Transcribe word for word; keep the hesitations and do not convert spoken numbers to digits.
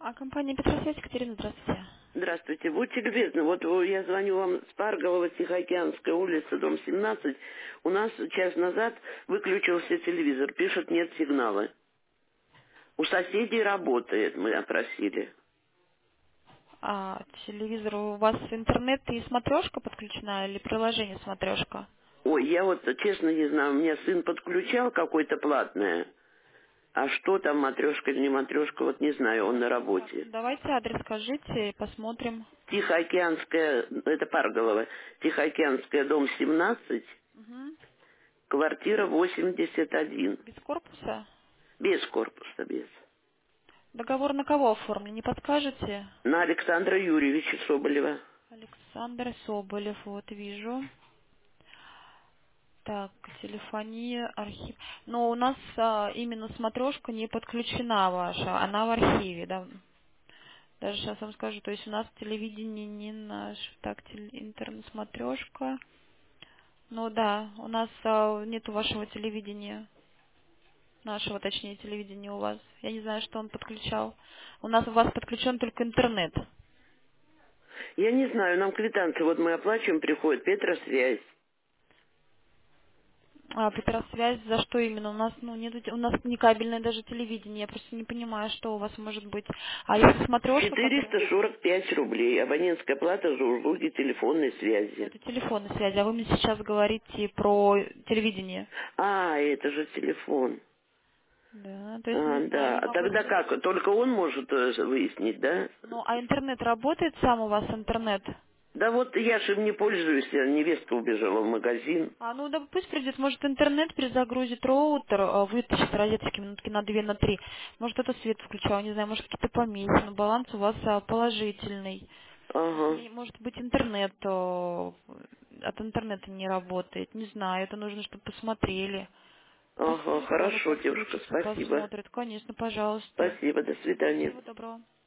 А компания Петросвязь, Екатерина, здравствуйте. Здравствуйте. Будьте любезны, вот э, я звоню вам с Парголова, Тихоокеанская улица, дом семнадцать. У нас час назад выключился телевизор, пишет, нет сигнала. У соседей работает, мы опросили. А телевизор у вас интернет и смотрешка подключена или приложение смотрешка? Ой, я вот честно не знаю, у меня сын подключал какое-то платное, а что там, матрешка или не матрешка, вот не знаю, он на Так, работе. давайте адрес скажите и посмотрим. Тихоокеанская, это Парголова, Тихоокеанская, дом семнадцать, Угу. квартира восемьдесят один. Без корпуса? Без корпуса, без. Договор на кого оформлен, не подскажете? На Александра Юрьевича Соболева. Александр Соболев, вот вижу. Так, телефония, архив. Но у нас а, именно смотрешка не подключена ваша, она в архиве, да. Даже сейчас вам скажу, то есть у нас телевидение не наш, так, теле- интернет-смотрешка. Ну да, у нас а, нету вашего телевидения, нашего, точнее, телевидения у вас. Я не знаю, что он подключал. У нас у вас подключен только интернет. Я не знаю, нам квитанции, вот мы оплачиваем, приходит Петросвязь. А Петросвязь, за что именно? У нас, ну, нет, у нас не кабельное даже телевидение. Я просто не понимаю, что у вас может быть. А если смотрешка, которая... четыреста сорок пять рублей. Абонентская плата за услуги телефонной связи. Это телефонная связь, а вы мне сейчас говорите про телевидение. А, это же телефон. Да, то есть А, не знаю, да. не А могу тогда это... как? Только он может э, выяснить, да? Ну, а интернет работает сам у вас, интернет? Да вот я же им не пользуюсь, я- невестка убежала в магазин. А, ну да пусть придет, может интернет перезагрузит роутер, а, вытащит розетки минутки на две, на три. Может это свет включал, не знаю, может какие-то помехи, но баланс у вас а, положительный. Ага, И, может быть интернет а, от интернета не работает, не знаю, это нужно, чтобы посмотрели. Пусть ага, телефоны хорошо, девушка, подключатся, спасибо. посмотрят. Конечно, пожалуйста. Спасибо, до свидания. Всего доброго.